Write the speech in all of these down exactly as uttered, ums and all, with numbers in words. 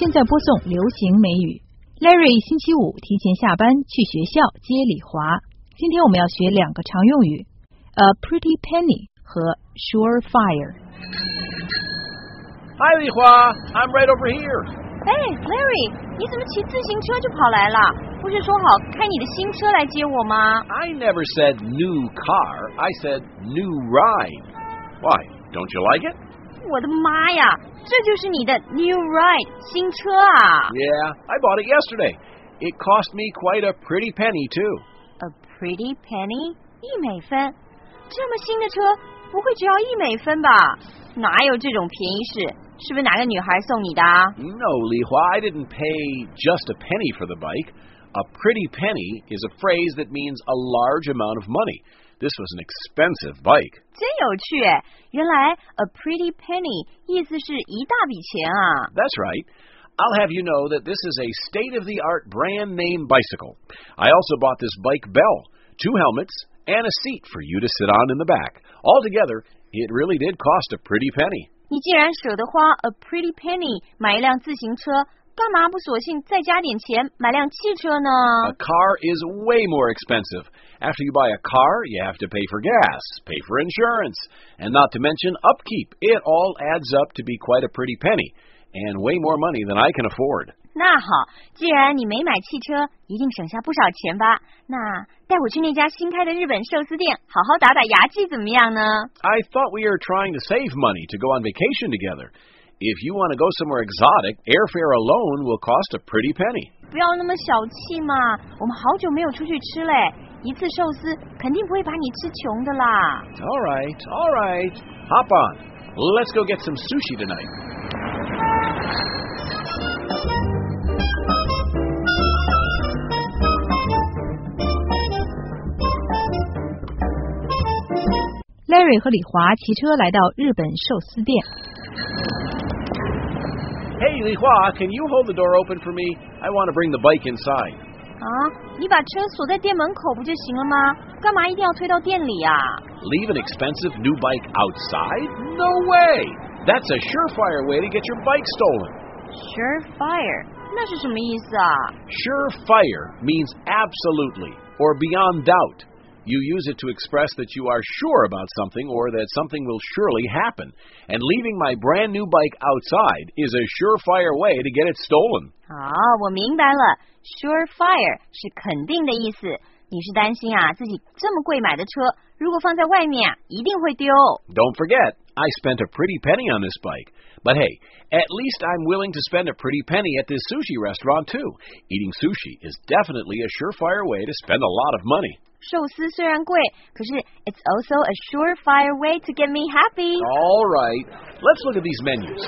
正在播送流行美语。Larry 星期五提前下班去学校接李华。今天我们要学两个常用语 A pretty penny 和 surefire。 Hi 李华 I'm right over here。 哎 Larry 你怎么骑自行车就跑来了？不是说好开你的新车来接我吗？ I never said new car I said new ride. Why, don't you like it? 我的妈呀，这就是你的 new ride 新车啊。 Yeah, I bought it yesterday. It cost me quite a pretty penny too. A pretty penny 一美分，这么新的车不会只要一美分吧？哪有这种便宜事？是不是哪个女孩送你的啊？ No, Li Hua, I didn't pay just a penny for the bike. A pretty penny is a phrase that means a large amount of money. This was an expensive bike. 真有趣耶，原来 a pretty penny 意思是一大笔钱啊。 That's right. I'll have you know that this is a state-of-the-art brand-name bicycle. I also bought this bike bell, two helmets, and a seat for you to sit on in the back. Altogether, it really did cost a pretty penny. 你既然舍得花 a pretty penny 买一辆自行车，干嘛不索性再加点钱买辆汽车呢？ A car is way more expensive. After you buy a car, you have to pay for gas, pay for insurance, and not to mention upkeep. It all adds up to be quite a pretty penny, and way more money than I can afford. 那好，既然你没买汽车，一定省下不少钱吧？那带我去那家新开的日本寿司店，好好打打牙祭怎么样呢？ I thought we were trying to save money to go on vacation together. If you want to go somewhere exotic, airfare alone will cost a pretty penny. 不要那么小气嘛，我们好久没有出去吃嘞，一次寿司肯定不会把你吃穷的啦。 All right, all right. Hop on. Let's go get some sushi tonight. Larry 和李华骑车来到日本寿司店。 Hey, Li Hua, can you hold the door open for me? I want to bring the bike inside. 啊，你把车锁在店门口不就行了吗？干嘛一定要推到店里啊？ Leave an expensive new bike outside? No way! That's a surefire way to get your bike stolen. Surefire 那是什么意思啊？ Surefire means absolutely or beyond doubt. You use it to express that you are sure about something or that something will surely happen. And leaving my brand new bike outside is a surefire way to get it stolen. 好，我明白了 Surefire 是肯定的意思。你是担心啊，自己这么贵买的车，如果放在外面啊，一定会丢。 Don't forget, I spent a pretty penny on this bike. But hey, at least I'm willing to spend a pretty penny at this sushi restaurant too. Eating sushi is definitely a surefire way to spend a lot of money. 寿司虽然贵，可是 it's also a surefire way to get me happy. All right, let's look at these menus.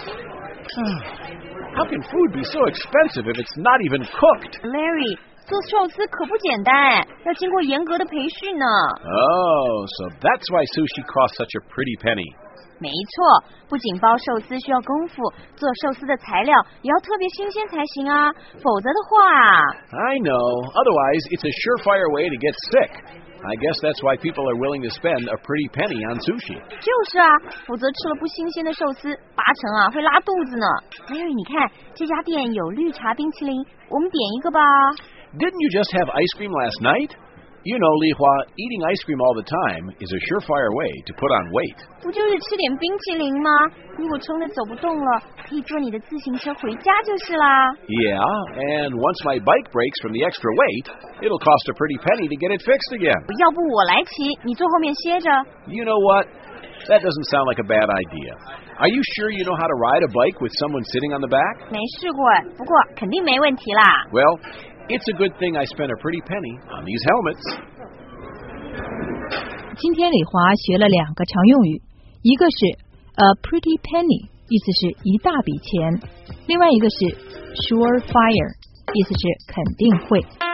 How can food be so expensive if it's not even cooked? Larry, 做寿司可不简单哎，要经过严格的培训呢。 Oh, so that's why sushi costs such a pretty penny. 没错，不仅包寿司需要功夫，做寿司的材料也要特别新鲜才行啊，否则的话 I know. Otherwise, it's a surefire way to get sick. I guess that's why people are willing to spend a pretty penny on sushi. 就是啊，否则吃了不新鲜的寿司，八成啊会拉肚子呢。Larry，你看这家店有绿茶冰淇淋，我们点一个吧。 Didn't you just have ice cream last night? You know, Li Hua, eating ice cream all the time is a surefire way to put on weight. 不就是吃点冰淇淋吗？如果撑得走不动了，可以坐你的自行车回家就是啦。 Yeah, and once my bike breaks from the extra weight, it'll cost a pretty penny to get it fixed again. 要不我来骑，你坐后面歇着。 You know what? That doesn't sound like a bad idea. Are you sure you know how to ride a bike with someone sitting on the back? 没试过，不过肯定没问题啦。 Well, it's a good thing I spent a pretty penny on these helmets. 今天李华学了两个常用语，一个是 a pretty penny， 意思是一大笔钱；另外一个是 surefire， 意思是肯定会。